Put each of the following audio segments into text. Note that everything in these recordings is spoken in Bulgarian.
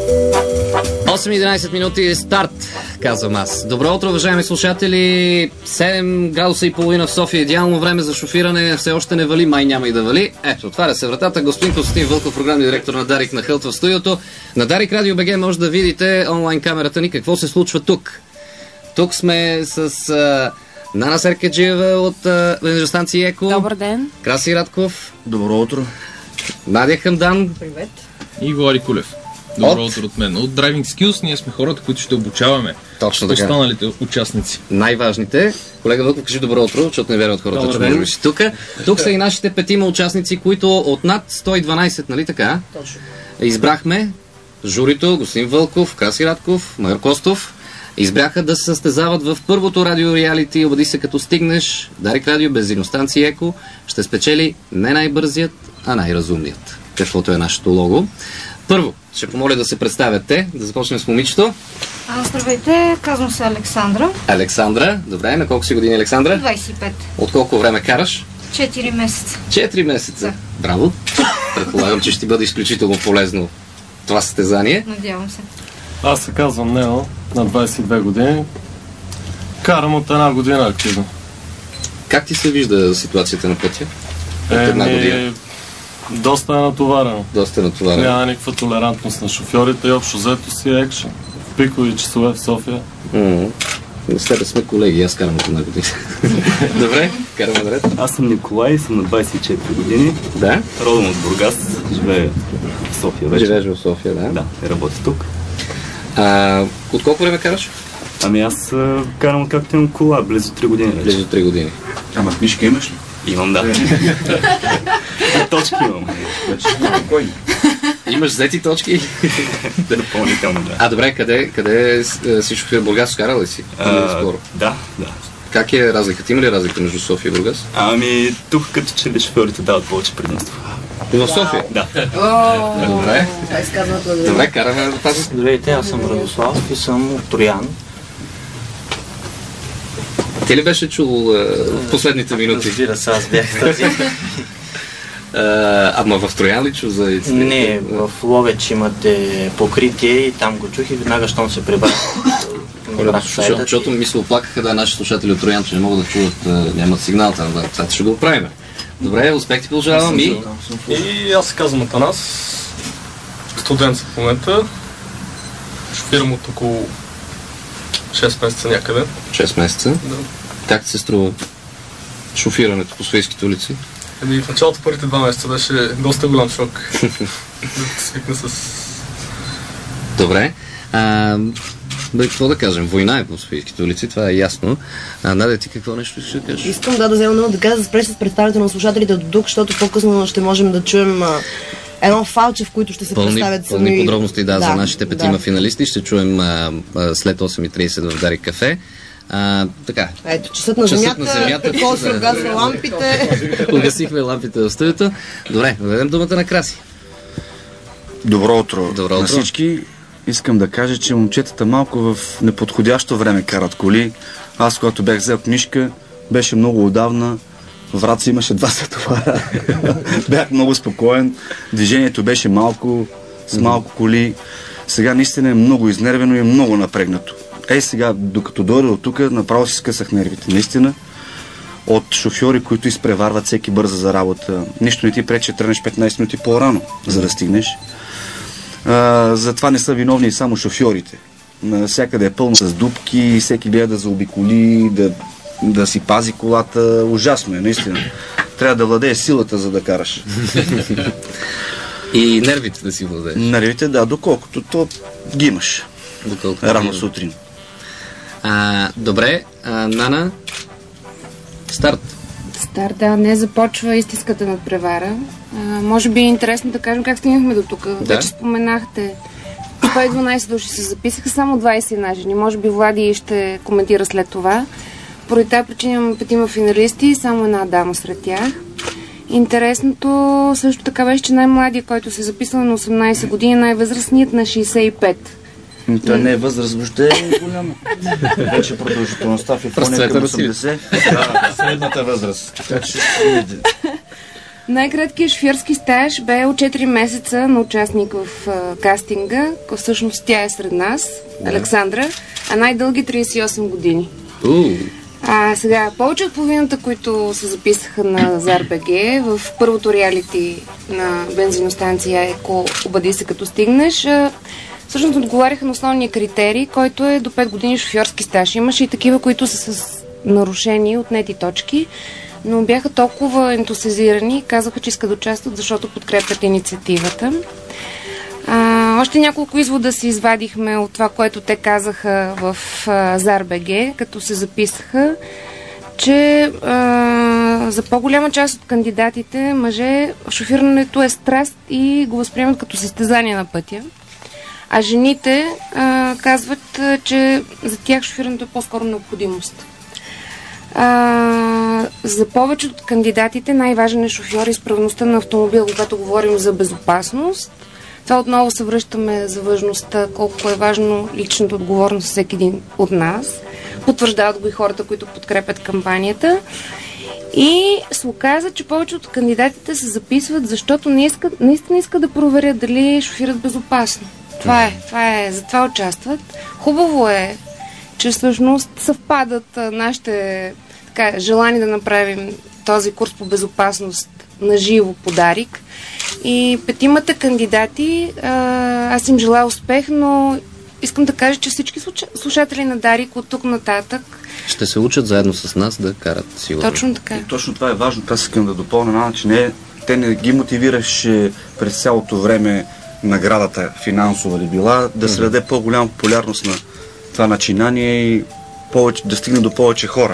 8:11 минути старт, казвам аз. Добро утро, уважаеми слушатели. 7 градуса и половина в София. Идеално време за шофиране. Все още не вали, май няма и да вали. Ето, отваря се вратата. Господин Константин Вълков, програмния директор на Дарик на Хълт в студиото. На Дарик Радио БГ може да видите онлайн камерата ни какво се случва тук. Тук сме с Нана Серкеджиева от бензиностанция Еко. Добър ден. Краси Радков. Добро утро. Надя Хамдан. Привет. И Влади Кулев. Добро утро от мен. От Driving Skills ние сме хората, които ще обучаваме останалите участници. Най-важните. Колега Вълков, кажи добро утро, защото не вярват хората, Добър че ден. може би си тук. Тук са и нашите 5 участници, които от над 112, нали така? Точно. Избрахме журито, господин Вълков, Краси Радков, майор Костов. Избраха да се състезават в първото радио-реалити "Обади се като стигнеш". Дарик Радио, бензиностанция Еко ще спечели не най-бързият, а най-разумният. Каквото е нашето лого. Първо, ще помоля да се представяте. Да започнем с момичето. Здравейте, казвам се Александра. Александра. Добре, на колко си години, Александра? 25. От колко време караш? 4 месеца. 4 месеца. Да. Браво. Предполагам, че ще бъде изключително полезно това състезание. Надявам се. Аз се казвам Нео, на 22 години. Карам от една година активно. Как ти се вижда ситуацията на пътя? От една година. Доста е натоварено. Доста натоварено. Няма никаква толерантност на шофьорите и общо взето си е екшен. В пикови часове в София. С тебе сме колеги, аз карам от една година. Добре, караме наред. Аз съм Николай, съм на 24 години. Да? Родом от Бургас, живея в София вече. Живееш в София, да? Да, и работя тук. От колко време караш? Ами аз карам както имам кола, близо 3 години вече. Близо 3 години. Ама книжка имаш ли? Имам, да. Точки имам. Кой? Имаш взети точки? Допълнително, да. Добре, къде си шофир? Бургас карал ли си? Скоро. Да. Как е разликата? Има ли разлика между София и Бургас? Ами тук като че ли шофьорите дават повече предимство. И в София? Да. Добре. Добре, караме да пазим. Здравейте, аз съм Радослав и съм от Троян. Ти ли беше чул последните минути? Разбира се, аз бях тази. Ама в Троян ли чу за яйцата? Не, в Ловеч имате покритие и там го чух и веднага, щом се прибрах. Защото ми се оплакаха наши слушатели от Троян, че не могат да чуват, нямат сигнал там. Сега ще го оправим. Добре, успех ти продължавам и аз се казвам Атанас. Студент съм в момента. Шофирам от около 6 месеца някъде. 6 месеца. Да. Как ти се струва шофирането по софийските улици? В началото първите 2 месеца беше доста голям шок. Да свикна с... Добре. Какво да кажем? Война е по софийските улици, това е ясно. Надя, ти какво нещо ще кажеш? Искам да взема много да кажа, да спреш с представите на слушателите от тук, защото по-късно ще можем да чуем едно фалче, в които ще се представят пълни подробности за нашите 5 финалисти. Ще чуем след 8:30 в Дарик кафе. Така. Ето, часът на земята, какво се угасва лампите. Угасихме лампите в студиото. Добре, дадем думата на Краси. Добро утро на всички. Искам да кажа, че момчетата малко в неподходящо време карат коли. Аз, когато бях взел книжка, беше много отдавна. В Враца имаше 2 светофара. Бях много спокоен. Движението беше малко, с малко коли. Сега наистина е много изнервено и много напрегнато. Сега, докато дойда от тук, направо си скъсах нервите. Наистина, от шофьори, които изпреварват всеки бърза за работа. Нищо не ти пречи, тръгнеш 15 минути по-рано, за да стигнеш. Затова не са виновни и само шофьорите. Всякъде е пълно с дупки, всеки гледа да заобиколи, да си пази колата. Ужасно е, наистина. Трябва да владееш силата, за да караш. И нервите да си владееш. Нервите, да, доколкото то ги имаш. Рано сутрин. Добре, Нана, старт. Да, не започва истинската надпревара. Може би е интересно да кажем как стигнахме до тук. Да. Вече споменахте, 112 души се записаха, само 21 жени. Може би Влади ще коментира след това. Поради тази причина имаме 5 финалисти, само една дама сред тях. Интересното също така беше, че най-младият, който се записал на 18 години, най-възрастният на 65. Той не е възраст, въобще е голяма. Вече продължителността в Япония към 80. Да, средната възраст. Така че... Най-краткият шофьорски стаж бе от 4 месеца на участник в кастинга. Всъщност тя е сред нас, Александра, а най-дълги 38 години. Сега, повече от половината, които се записаха на ЗАР.бг в първото реалити на бензиностанция Еко "Обади се като стигнеш", всъщност отговаряха на основния критерий, който е до 5 години шофьорски стаж. Имаше и такива, които са с нарушени, отнети точки, но бяха толкова ентусиазирани и казаха, че искат да участват, защото подкрепят инициативата. Още няколко извода си извадихме от това, което те казаха в ЗАР.бг, като се записаха, че за по-голяма част от кандидатите мъже шофирането е страст и го възприемат като състезание на пътя. А жените казват, че за тях шофирането е по-скоро необходимост. За повече от кандидатите най-важен е шофьор и изправността на автомобила, когато говорим за безопасност. Това отново се връщаме за важността, колко е важно личната отговорност за всеки един от нас. Потвърждават го и хората, които подкрепят кампанията. И се оказа, че повече от кандидатите се записват, защото наистина искат да проверят дали шофират безопасно. Това е, за това участват. Хубаво е, че всъщност съвпадат нашите желания да направим този курс по безопасност на живо подарик. И 5 кандидати, аз им желая успех, но искам да кажа, че всички слушатели на Дарик от тук нататък ще се учат заедно с нас да карат, сигурно. Точно така. И точно това е важно. Аз искам да допълня, че те не ги мотивираше през цялото време наградата финансова ли била, да се даде по-голяма популярност на това начинание и да стигне до повече хора.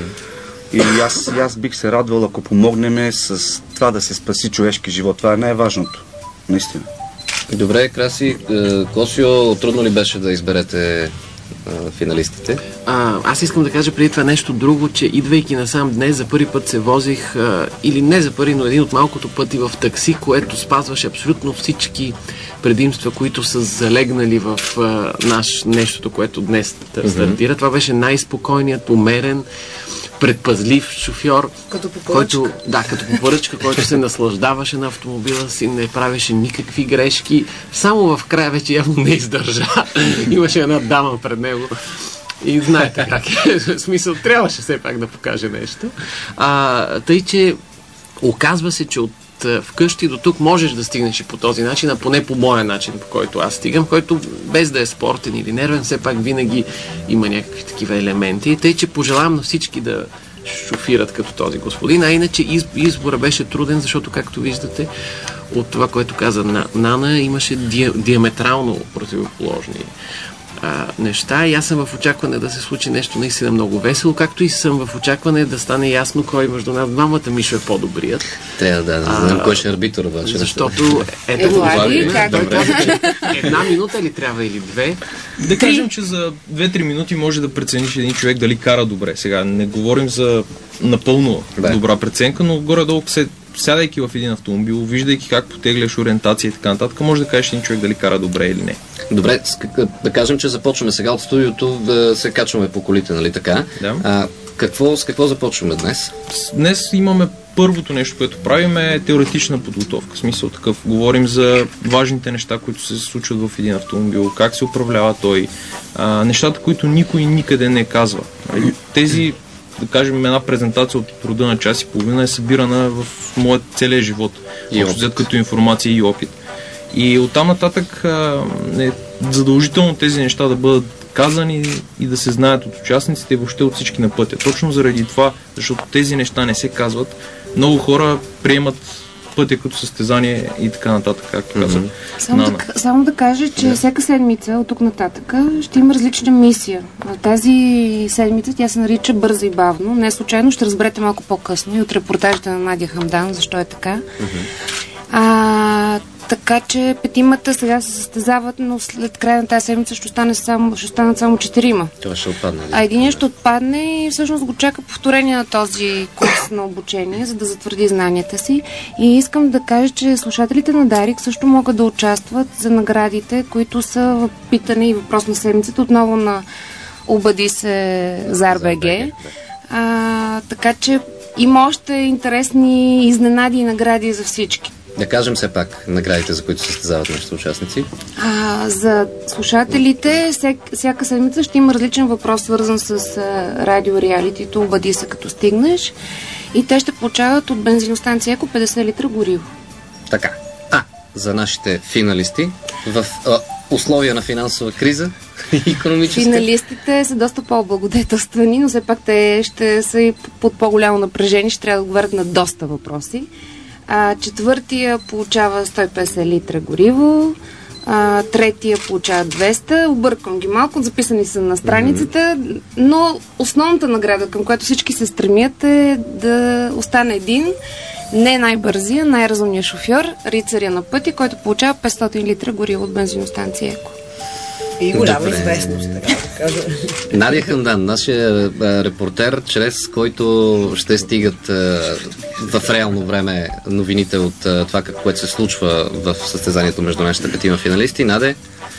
И аз бих се радвал, ако помогнем с това да се спаси човешки живот. Това е най-важното, наистина. Добре, Краси. Косио, трудно ли беше да изберете финалистите? Аз искам да кажа преди това нещо друго, че идвайки насам днес за първи път се возих, или не за първи, но един от малкото пъти в такси, което спазваше абсолютно всички предимства, които са залегнали в нещото, което днес стартира. Това беше най-спокойният, умерен, предпазлив шофьор, като по поръчка. Като по поръчка, който се наслаждаваше на автомобила си, не правеше никакви грешки. Само в края вече явно не издържа. Имаше една дама пред него и знаете как е. В смисъл, трябваше все пак да покаже нещо. Тъй, че оказва се, че от вкъщи до тук можеш да стигнеш и по този начин, а поне по моя начин, по който аз стигам, който без да е спортен или нервен, все пак винаги има някакви такива елементи. Тъй, че пожелавам на всички да шофират като този господин, а иначе избора беше труден, защото, както виждате, от това, което каза Нана, имаше диаметрално противоположни неща и аз съм в очакване да се случи нещо наистина много весело, както и съм в очакване да стане ясно кой между нас двамата Мишо е по-добрият. Трябва да знаем кой ще е арбитър обаче. Защото една минута ли трябва или 2? Да кажем, че за 2-3 минути може да прецениш един човек дали кара добре. Сега не говорим за напълно добра преценка, но горе-долу сядайки в един автомобил, виждайки как потегляш ориентация и така нататък, може да кажеш един човек дали кара добре или не. Добре, да кажем, че започваме сега от студиото да се качваме по колите, нали така? Да. С какво започваме днес? Днес имаме първото нещо, което правим е теоретична подготовка. В смисъл такъв, говорим за важните неща, които се случват в един автомобил, как се управлява той, нещата, които никой никъде не казва. Тези, да кажем, една презентация от рода на час и половина е събирана в моят целия живот. Взет като информация и опит. И оттам нататък е задължително тези неща да бъдат казани и да се знаят от участниците и въобще от всички на пътя. Точно заради това, защото тези неща не се казват, много хора приемат пътя като състезание и така нататък, както казах. Само да кажа, че всяка седмица от тук нататък ще има различна мисия. В тази седмица тя се нарича Бързо и бавно. Не случайно, ще разберете малко по-късно и от репортажите на Надя Хамдан, защо е така. Така че 5 сега се състезават, но след края на тази седмица ще останат само 4. Това ще отпадне. А един ще отпадне и всъщност го чака повторение на този курс на обучение, за да затвърди знанията си. И искам да кажа, че слушателите на Дарик също могат да участват за наградите, които са в питане и въпрос на седмицата, отново на Обади се ЗАР.бг. Така че има още интересни изненади и награди за всички. Да кажем все пак наградите, за които се състезават нашите участници. За слушателите всяка седмица ще има различен въпрос, свързан с радиореалитито "Обади се като стигнеш", и те ще получават от бензиностанция Еко 50 литра гориво. Така. За нашите финалисти в условия на финансова криза и икономическа. Финалистите са доста по-облагодетелствани, но все пак те ще са и под по-голямо напрежение, ще трябва да отговарят на доста въпроси. Четвъртия получава 150 литра гориво, третия получава 200. Обърквам ги малко, записани са на страницата, но основната награда, към която всички се стремят, е да остане един, не най-бързия, най-разумния шофьор, рицаря на пътя, който получава 500 литра гориво от бензиностанция Еко. И голяма известност, така да кажа. Надя Хандан, нашия репортер, чрез който ще стигат в реално време новините от това, което се случва в състезанието между нашите петима финалисти. Наде,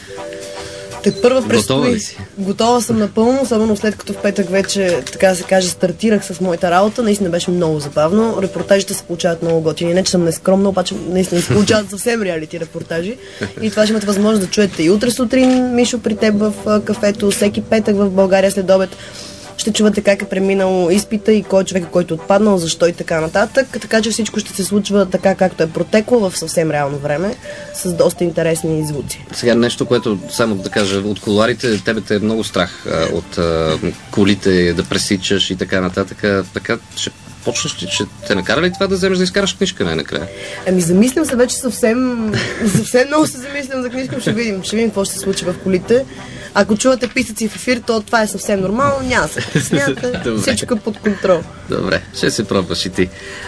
Първа предстои. Готова съм напълно, особено след като в петък вече, така да се каже, стартирах с моята работа. Наистина беше много забавно. Репортажите се получават много готини. Не, че съм нескромна, обаче наистина се получават съвсем реалити репортажи. И това ще имате възможност да чуете и утре сутрин, Мишо, при теб в кафето, всеки петък в България след обед. Ще чувате как е преминал изпита и кой е човек, който е отпаднал, защо и така нататък. Така че всичко ще се случва така, както е протекло в съвсем реално време, с доста интересни звуци. Сега нещо, което само да кажа, от коларите тебе те е много страх от колите да пресичаш и така нататък. Така ще почнеш ли, че те накара ли това да вземеш да изкараш книжка най-накрая? Замислям се вече съвсем много се замислям за книжка, ще видим какво ще се случи в колите. Ако чувате писъци в ефир, то това е съвсем нормално, няма да се притеснявате, всичко под контрол. Добре, ще се пробваш и ти.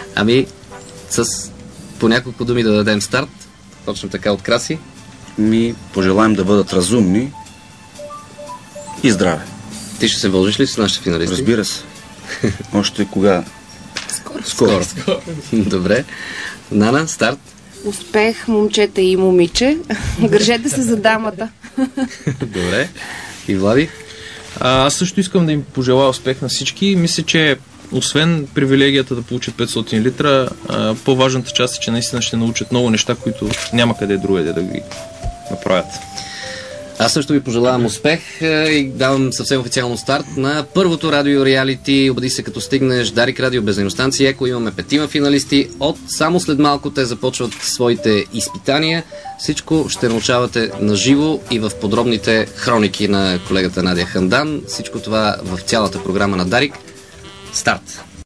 С по няколко думи да дадем старт, точно така от Краси. Пожелаем да бъдат разумни и здраве. Ти ще се вължиш ли с нашите финалисти? Разбира се. Още кога? Скоро. Добре. Нана, старт. Успех, момчета и момиче. Гържете се за дамата. Добре. И Влади? Аз също искам да им пожелая успех на всички. Мисля, че освен привилегията да получат 500 литра, по-важната част е, че наистина ще научат много неща, които няма къде другаде да ги направят. Аз също ви пожелавам успех и давам съвсем официално старт на първото радио-реалити "Обади се като стигнеш", Дарик Радио, бензиностанция Еко. Имаме 5 финалисти. Само след малко те започват своите изпитания. Всичко ще научавате наживо и в подробните хроники на колегата Надя Хандан. Всичко това в цялата програма на Дарик. Старт!